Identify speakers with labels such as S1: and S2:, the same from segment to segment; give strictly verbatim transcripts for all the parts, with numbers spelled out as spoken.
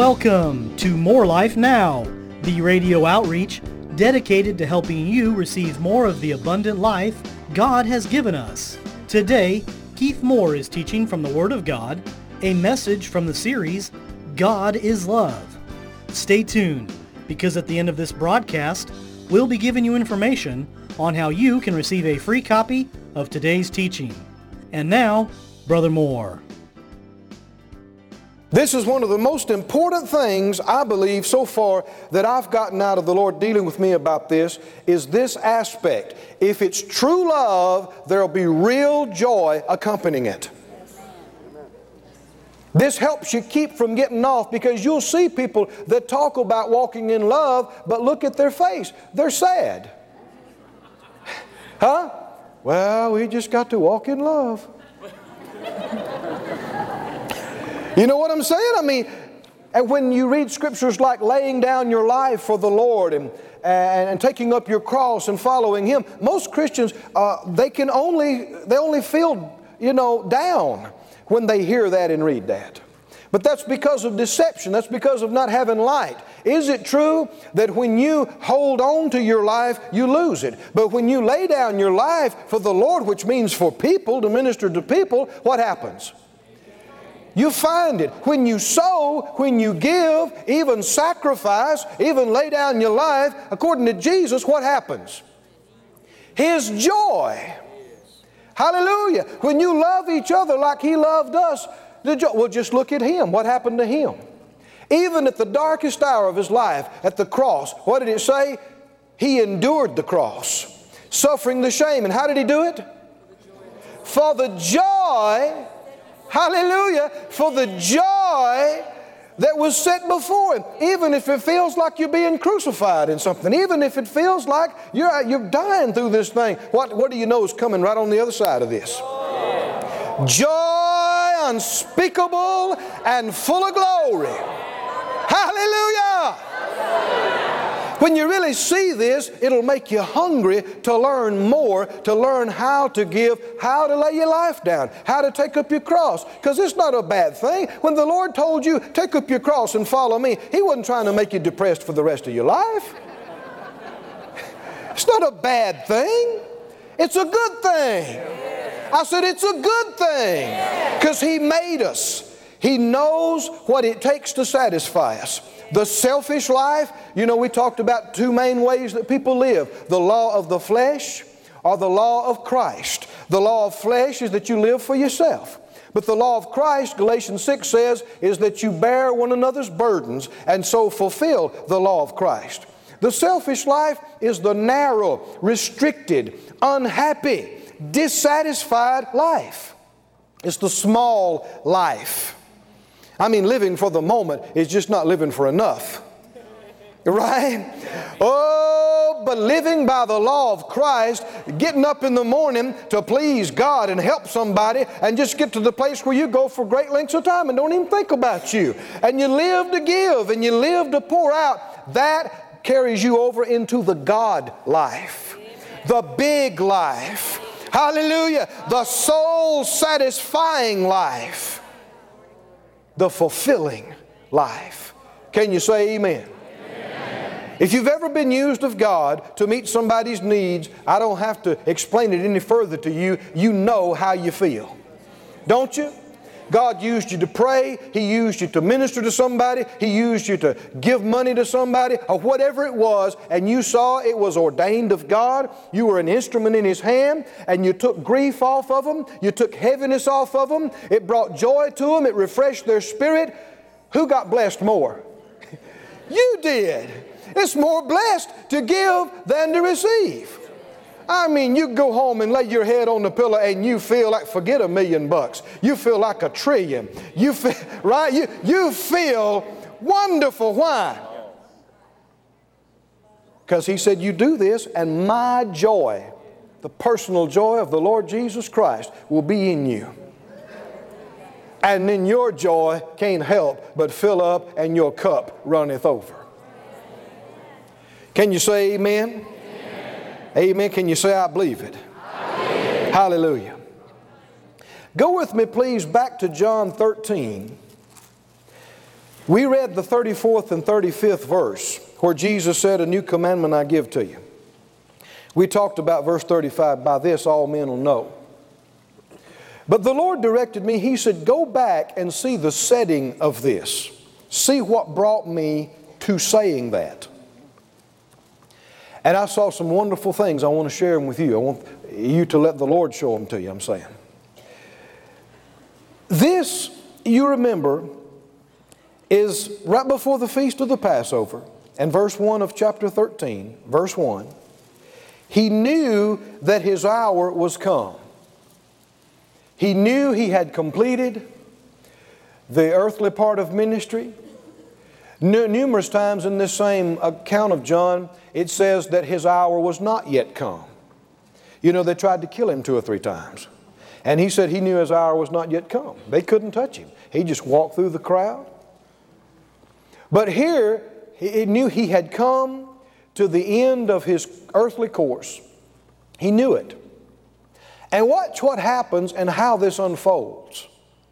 S1: Welcome to More Life Now, the radio outreach dedicated to helping you receive more of the abundant life God has given us. Today, Keith Moore is teaching from the Word of God, a message from the series, God is Love. Stay tuned, because at the end of this broadcast, we'll be giving you information on how you can receive a free copy of today's teaching. And now, Brother Moore.
S2: This is one of the most important things, I believe, so far that I've gotten out of the Lord dealing with me about this, is this aspect. If it's true love, there'll be real joy accompanying it. This helps you keep from getting off, because you'll see people that talk about walking in love, but look at their face. They're sad. Huh? Well, we just got to walk in love. You know what I'm saying? I mean, and when you read scriptures like laying down your life for the Lord and, and, and taking up your cross and following Him, most Christians, uh, they can only, they only feel, you know, down when they hear that and read that. But that's because of deception. That's because of not having light. Is it true that when you hold on to your life, you lose it? But when you lay down your life for the Lord, which means for people, to minister to people, what happens? You find it. When you sow, when you give, even sacrifice, even lay down your life, according to Jesus, what happens? His joy. Hallelujah. When you love each other like He loved us, the joy. Well, just look at Him. What happened to Him? Even at the darkest hour of His life, at the cross, what did it say? He endured the cross, suffering the shame. And how did He do it? For the joy. Hallelujah, for the joy that was set before Him. Even if it feels like you're being crucified in something, even if it feels like you're, you're dying through this thing, what, what do you know is coming right on the other side of this? Joy unspeakable and full of glory. Hallelujah! When you really see this, it'll make you hungry to learn more, to learn how to give, how to lay your life down, how to take up your cross. Because it's not a bad thing. When the Lord told you, take up your cross and follow me, He wasn't trying to make you depressed for the rest of your life. It's not a bad thing. It's a good thing. I said it's a good thing. Because He made us. He knows what it takes to satisfy us. The selfish life, you know, we talked about two main ways that people live. The law of the flesh or the law of Christ. The law of flesh is that you live for yourself. But the law of Christ, Galatians six says, is that you bear one another's burdens and so fulfill the law of Christ. The selfish life is the narrow, restricted, unhappy, dissatisfied life. It's the small life. I mean, living for the moment is just not living for enough. Right? Oh, but living by the law of Christ, getting up in the morning to please God and help somebody, and just get to the place where you go for great lengths of time and don't even think about you. And you live to give and you live to pour out. That carries you over into the God life. The big life. Hallelujah. The soul satisfying life. The fulfilling life. Can you say amen? Amen? If you've ever been used of God to meet somebody's needs, I don't have to explain it any further to you. You know how you feel. Don't you? God used you to pray. He used you to minister to somebody. He used you to give money to somebody, or whatever it was, and you saw it was ordained of God. You were an instrument in His hand, and you took grief off of them. You took heaviness off of them. It brought joy to them. It refreshed their spirit. Who got blessed more? You did. It's more blessed to give than to receive. I mean, you go home and lay your head on the pillow and you feel like, forget a million bucks. You feel like a trillion. You feel, right? You, you feel wonderful. Why? Because He said, you do this and my joy, the personal joy of the Lord Jesus Christ, will be in you. And then your joy can't help but fill up and your cup runneth over. Can you say amen? Amen. Can you say, I believe it? I believe it. Hallelujah. Go with me, please, back to John thirteen. We read the thirty-fourth and thirty-fifth verse where Jesus said, "A new commandment I give to you." We talked about verse thirty-five, "By this all men will know." But the Lord directed me, He said, "Go back and see the setting of this. See what brought me to saying that." And I saw some wonderful things. I want to share them with you. I want you to let the Lord show them to you, I'm saying. This, you remember, is right before the feast of the Passover. And verse one of chapter thirteen, verse one, He knew that His hour was come. He knew He had completed the earthly part of ministry. Numerous times in this same account of John, it says that His hour was not yet come. You know, they tried to kill Him two or three times. And He said He knew His hour was not yet come. They couldn't touch Him. He just walked through the crowd. But here, He knew He had come to the end of His earthly course. He knew it. And watch what happens and how this unfolds.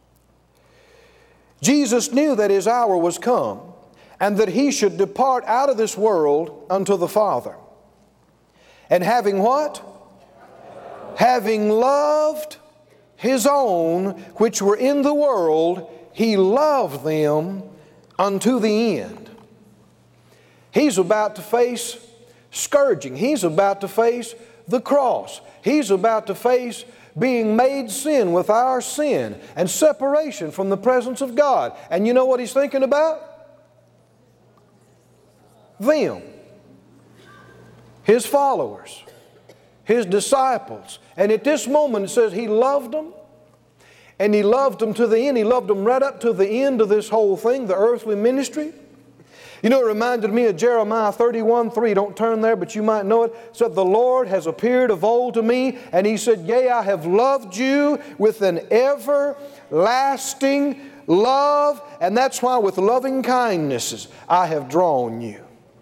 S2: Jesus knew that His hour was come and that He should depart out of this world unto the Father. And having what? Having loved His own which were in the world, He loved them unto the end. He's about to face scourging. He's about to face the cross. He's about to face being made sin with our sin and separation from the presence of God. And you know what He's thinking about? Them. His followers. His disciples. And at this moment it says He loved them. And He loved them to the end. He loved them right up to the end of this whole thing, the earthly ministry. You know, it reminded me of Jeremiah thirty-one three. Don't turn there, but you might know it. It said, "The Lord has appeared of old to me, and He said, Yea, I have loved you with an everlasting love, and that's why with loving kindnesses I have drawn you."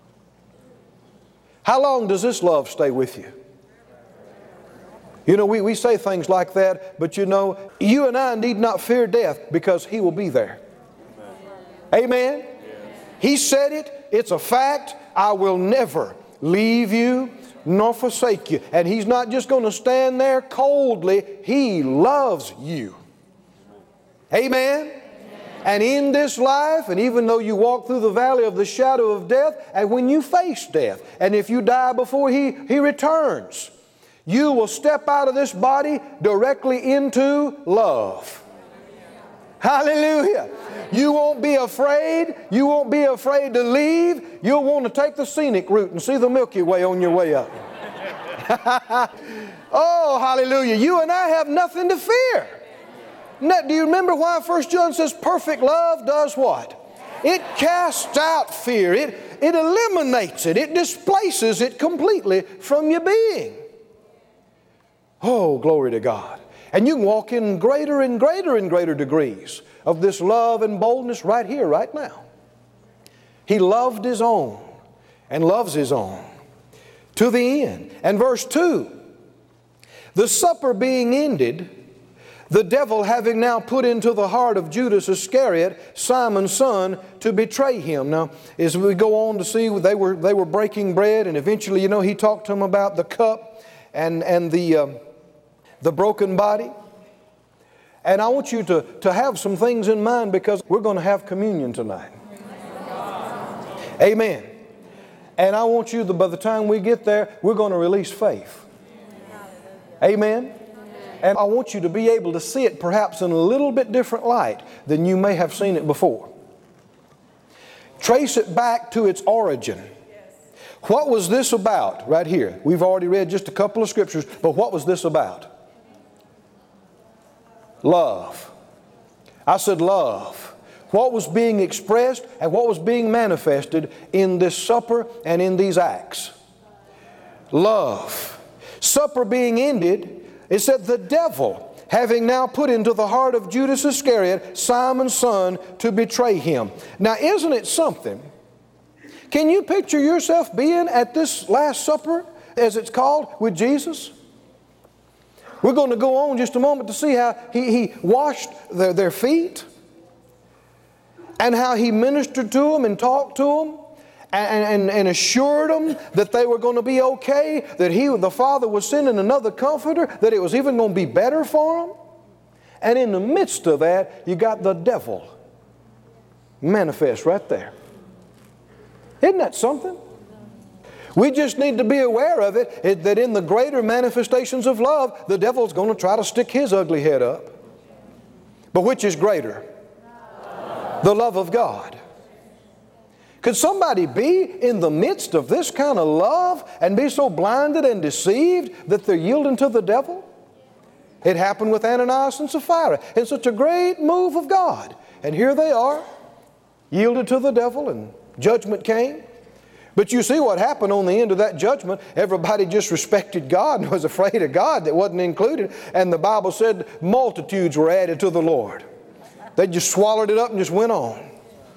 S2: How long does this love stay with you? You know, we, we say things like that, but you know, you and I need not fear death because He will be there. Amen? Amen? He said it. It's a fact. I will never leave you nor forsake you. And He's not just going to stand there coldly. He loves you. Amen? Amen? And in this life, and even though you walk through the valley of the shadow of death, and when you face death, and if you die before He, he returns, you will step out of this body directly into love. Hallelujah. You won't be afraid. You won't be afraid to leave. You'll want to take the scenic route and see the Milky Way on your way up. Oh, hallelujah. You and I have nothing to fear. Now, do you remember why First John says perfect love does what? It casts out fear. It, it eliminates it. It displaces it completely from your being. Oh, glory to God. And you can walk in greater and greater and greater degrees of this love and boldness right here, right now. He loved His own and loves His own to the end. And verse two, the supper being ended, the devil having now put into the heart of Judas Iscariot, Simon's son, to betray Him. Now, as we go on to see, they were, they were breaking bread, and eventually, you know, He talked to them about the cup and, and the... Um, the broken body. And I want you to, to have some things in mind because we're going to have communion tonight. Amen. And I want you to, by the time we get there, we're going to release faith. Amen. And I want you to be able to see it perhaps in a little bit different light than you may have seen it before. Trace it back to its origin. What was this about right here? We've already read just a couple of scriptures, but what was this about? Love. I said love. What was being expressed and what was being manifested in this supper and in these acts? Love. Supper being ended, it said the devil, having now put into the heart of Judas Iscariot, Simon's son, to betray Him. Now, isn't it something? Can you picture yourself being at this Last Supper, as it's called, with Jesus? We're going to go on just a moment to see how He, he washed their, their feet. and how he ministered to them and talked to them and, and, and assured them that they were going to be okay, that he, the Father was sending another comforter, that it was even going to be better for them. And in the midst of that, you got the devil manifest right there. Isn't that something? We just need to be aware of it, it, that in the greater manifestations of love, the devil's going to try to stick his ugly head up. But which is greater? The love of God. Could somebody be in the midst of this kind of love and be so blinded and deceived that they're yielding to the devil? It happened with Ananias and Sapphira in such a great move of God. And here they are, yielded to the devil, and judgment came. But you see what happened on the end of that judgment. Everybody just respected God and was afraid of God that wasn't included. And the Bible said multitudes were added to the Lord. They just swallowed it up and just went on.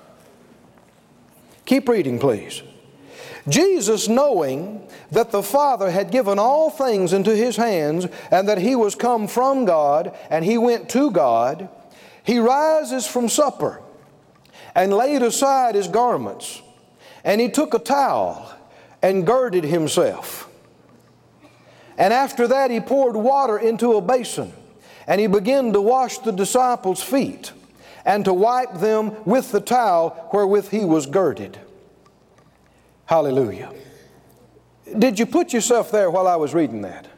S2: Keep reading, please. Jesus, knowing that the Father had given all things into His hands and that He was come from God and He went to God, He rises from supper and laid aside His garments. And He took a towel and girded Himself. And after that He poured water into a basin, and He began to wash the disciples' feet and to wipe them with the towel wherewith He was girded. Hallelujah. Did you put yourself there while I was reading that?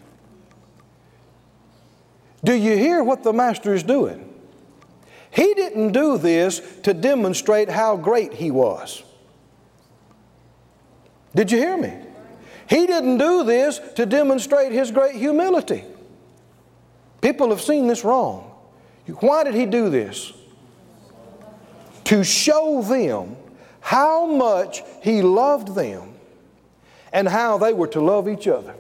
S2: Do you hear what the Master is doing? He didn't do this to demonstrate how great He was. Did you hear me? He didn't do this to demonstrate His great humility. People have seen this wrong. Why did He do this? To show them how much He loved them and how they were to love each other.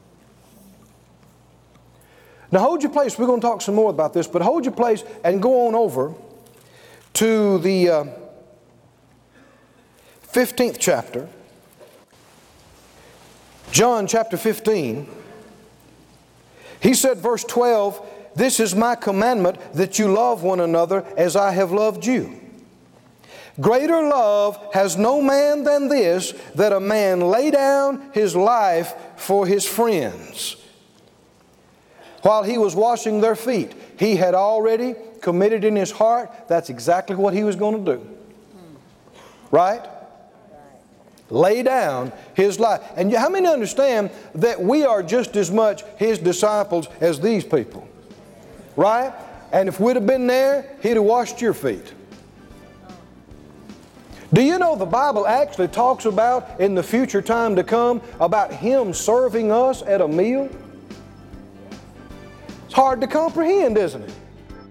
S2: Now hold your place. We're going to talk some more about this, but hold your place and go on over to the uh, fifteenth chapter. John chapter fifteen. He said, verse twelve, "This is my commandment, that you love one another as I have loved you. Greater love has no man than this, that a man lay down his life for his friends." While He was washing their feet, He had already committed in His heart that's exactly what He was going to do. Right? Lay down His life. And how many understand that we are just as much His disciples as these people? Right? And if we'd have been there, He'd have washed your feet. Do you know the Bible actually talks about in the future time to come about Him serving us at a meal? It's hard to comprehend, isn't it?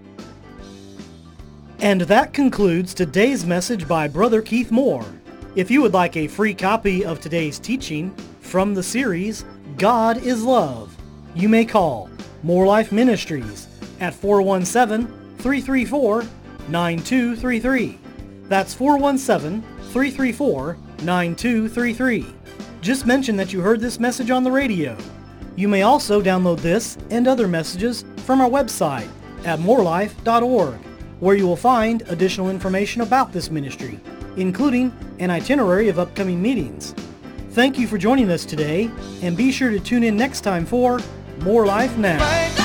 S1: And that concludes today's message by Brother Keith Moore. If you would like a free copy of today's teaching from the series, God is Love, you may call More Life Ministries at four one seven, three three four, nine two three three. That's four one seven, three three four, nine two three three. Just mention that you heard this message on the radio. You may also download this and other messages from our website at more life dot org, where you will find additional information about this ministry, including an itinerary of upcoming meetings. Thank you for joining us today, and be sure to tune in next time for More Life Now.